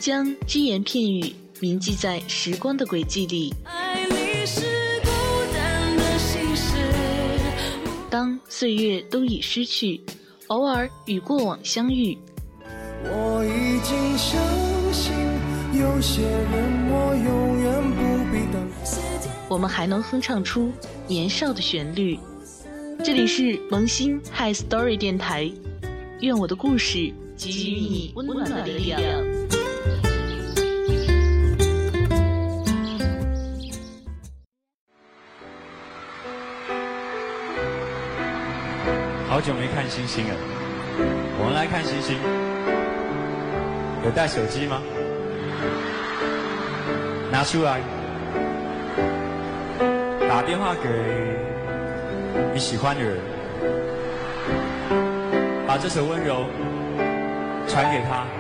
将只言片语铭记在时光的轨迹里。 爱你是孤单的心事。 当岁月都已失去，偶尔与过往相遇。 我已经相信，有些人我永远不必等。 我们还能哼唱出年少的旋律。这里是萌新 Hi Story 电台，愿我的故事给予你温暖的力量。 好久没看星星了，我们来看星星。有带手机吗？拿出来，打电话给你喜欢的人，把这首温柔传给他。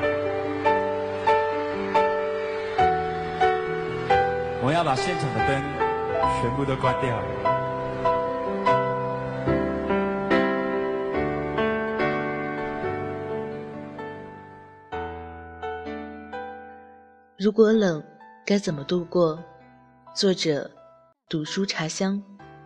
我要把现场的灯全部都关掉。 如果冷，该怎么度过？作者：读书茶香。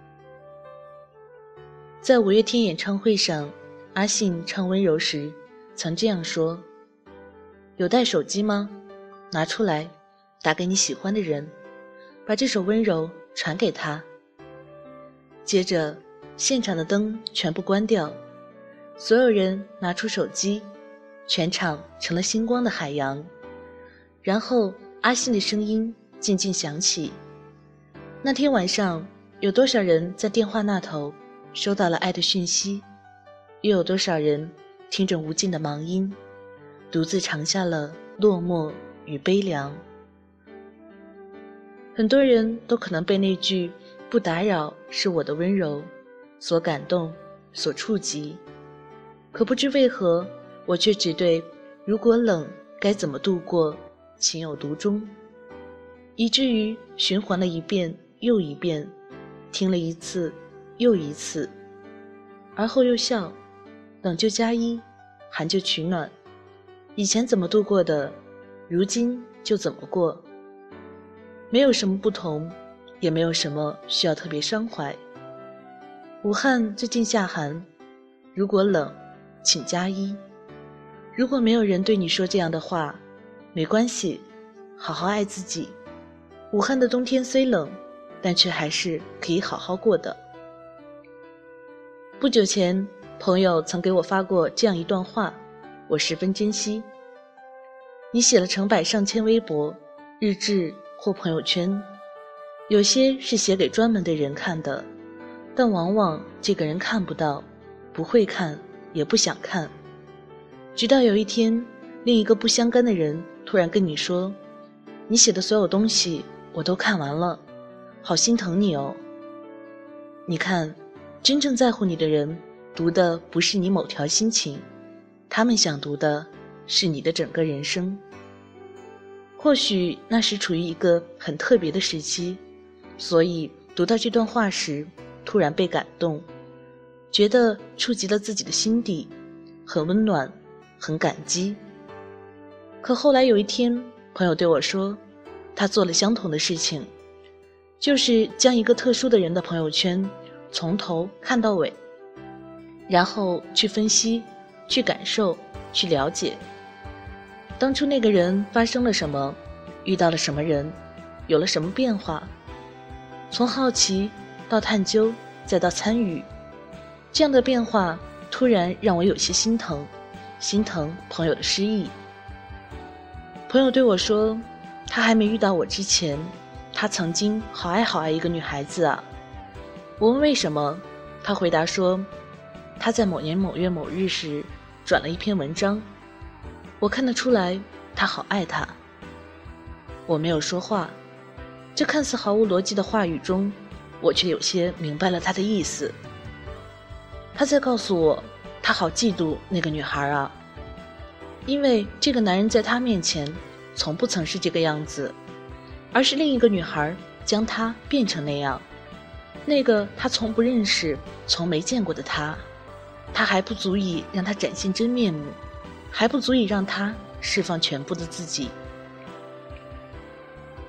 在五月天演唱会上，阿信唱《温柔》时，曾这样说：有带手机吗？拿出来，打给你喜欢的人，把这首温柔传给他。接着，现场的灯全部关掉，所有人拿出手机，全场成了星光的海洋。然后阿信的声音静静响起。那天晚上，有多少人在电话那头收到了爱的讯息，又有多少人听着无尽的忙音，独自尝下了落寞与悲凉。很多人都可能被那句不打扰是我的温柔所感动，所触及，可不知为何，我却只对如果冷该怎么度过情有独钟，以至于循环了一遍又一遍，听了一次又一次，而后又笑，冷就加衣，寒就取暖，以前怎么度过的，如今就怎么过，没有什么不同，也没有什么需要特别伤怀。武汉最近下寒，如果冷，请加衣。如果没有人对你说这样的话，没关系，好好爱自己。武汉的冬天虽冷，但却还是可以好好过的。不久前，朋友曾给我发过这样一段话，我十分珍惜。你写了成百上千微博、日志或朋友圈，有些是写给专门的人看的，但往往这个人看不到，不会看，也不想看。直到有一天，另一个不相干的人突然跟你说，你写的所有东西我都看完了，好心疼你哦。你看，真正在乎你的人读的不是你某条心情，他们想读的是你的整个人生。或许那时处于一个很特别的时期，所以读到这段话时突然被感动，觉得触及了自己的心底，很温暖，很感激。可后来有一天，朋友对我说，他做了相同的事情，就是将一个特殊的人的朋友圈从头看到尾，然后去分析，去感受，去了解当初那个人发生了什么，遇到了什么人，有了什么变化。从好奇到探究，再到参与，这样的变化突然让我有些心疼，心疼朋友的失意。朋友对我说，他还没遇到我之前，他曾经好爱好爱一个女孩子啊。我问为什么，他回答说，他在某年某月某日时转了一篇文章，我看得出来他好爱她。我没有说话，这看似毫无逻辑的话语中，我却有些明白了他的意思。他在告诉我，他好嫉妒那个女孩啊，因为这个男人在他面前从不曾是这个样子，而是另一个女孩将他变成那样。那个他从不认识，从没见过的他还不足以让他展现真面目，还不足以让他释放全部的自己。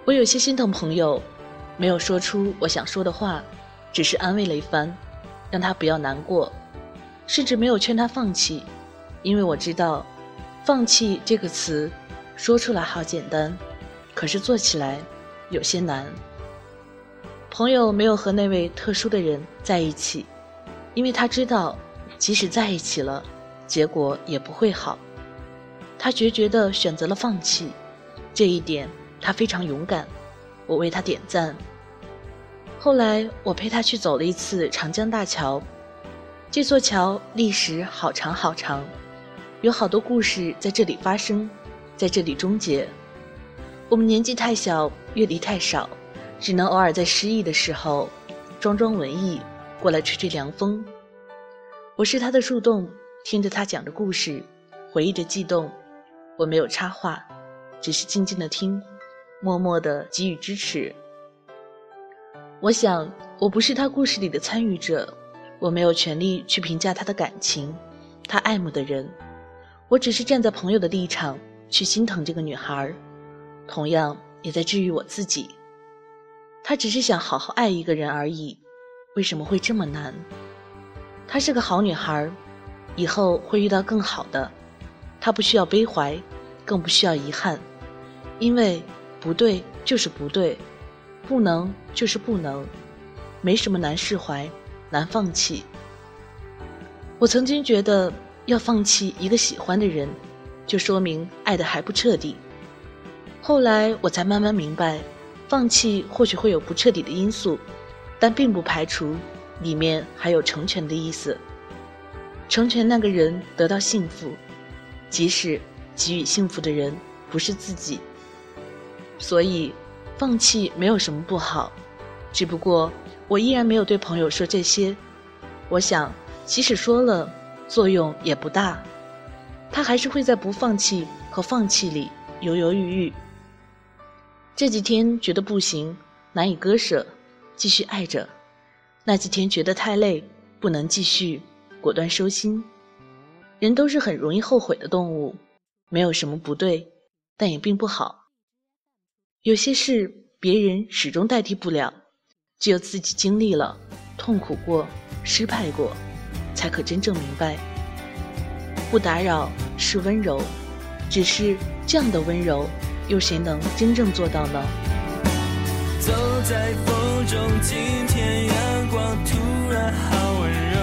我有些心疼朋友，没有说出我想说的话，只是安慰了一番，让他不要难过，甚至没有劝他放弃，因为我知道放弃这个词说出来好简单，可是做起来有些难。朋友没有和那位特殊的人在一起，因为他知道即使在一起了，结果也不会好。他决绝地选择了放弃，这一点他非常勇敢，我为他点赞。后来我陪他去走了一次长江大桥，这座桥历史好长好长，有好多故事在这里发生，在这里终结。我们年纪太小，阅历太少，只能偶尔在失意的时候装装文艺，过来吹吹凉风。我是他的树洞，听着他讲着故事，回忆着悸动。我没有插话，只是静静地听，默默地给予支持。我想我不是他故事里的参与者，我没有权利去评价他的感情，他爱慕的人，我只是站在朋友的立场去心疼这个女孩，同样也在治愈我自己。她只是想好好爱一个人而已，为什么会这么难？她是个好女孩，以后会遇到更好的。她不需要悲怀，更不需要遗憾，因为不对就是不对，不能就是不能，没什么难释怀，难放弃。我曾经觉得要放弃一个喜欢的人，就说明爱得还不彻底。后来我才慢慢明白，放弃或许会有不彻底的因素，但并不排除里面还有成全的意思，成全那个人得到幸福，即使给予幸福的人不是自己。所以放弃没有什么不好，只不过我依然没有对朋友说这些。我想即使说了，作用也不大，他还是会在不放弃和放弃里犹犹豫豫。这几天觉得不行，难以割舍，继续爱着；那几天觉得太累，不能继续，果断收心。人都是很容易后悔的动物，没有什么不对，但也并不好。有些事别人始终代替不了，只有自己经历了，痛苦过，失败过，才可真正明白。不打扰是温柔，只是这样的温柔，有谁能真正做到呢？ 走在风中，今天阳光突然好温柔，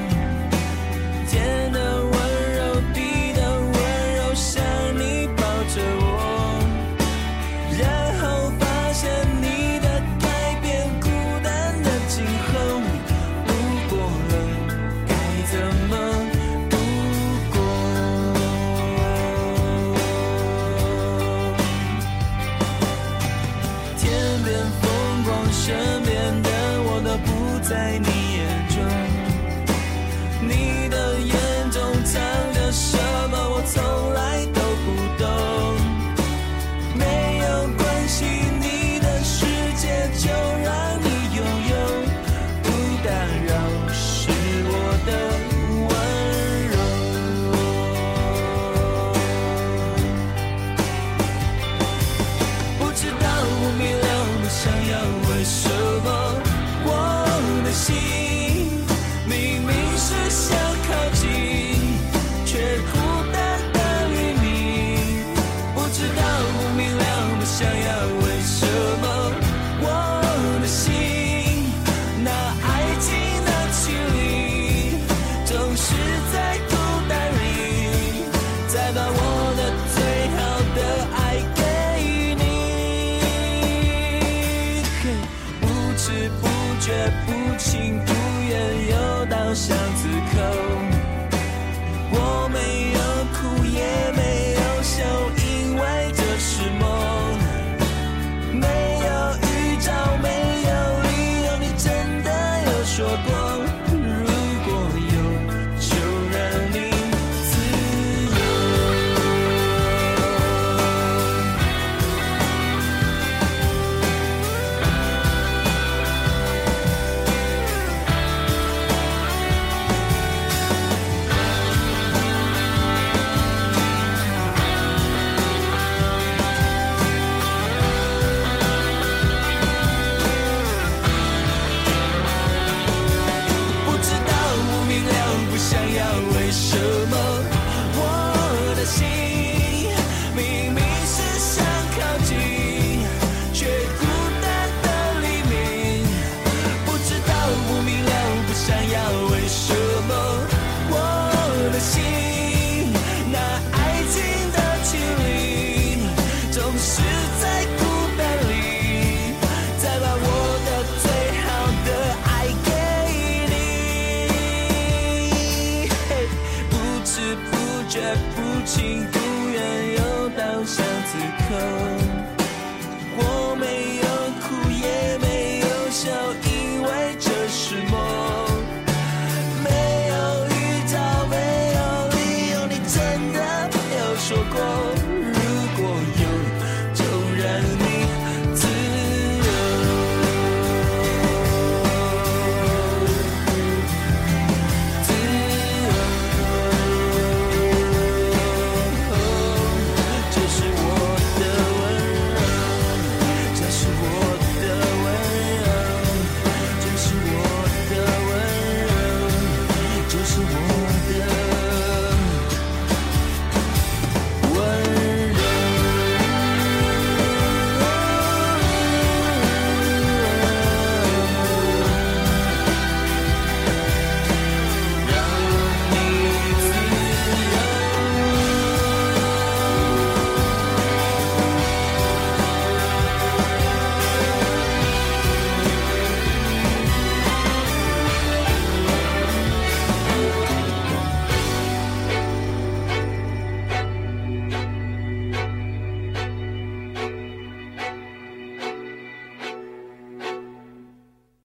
天的温柔，地的温柔，像你抱着我，然后发现你的改变，孤单的今后，路过了该怎么度过？天边风光，身边的我都不在你眼中，你的眼中藏着什么，我从来都不懂。没有关系，你的世界就让你拥有，不打扰是我的温柔。不知道不明了，不想要为什么，我的心明明是想靠近，却孤单的黎明。不知道不明了，不想要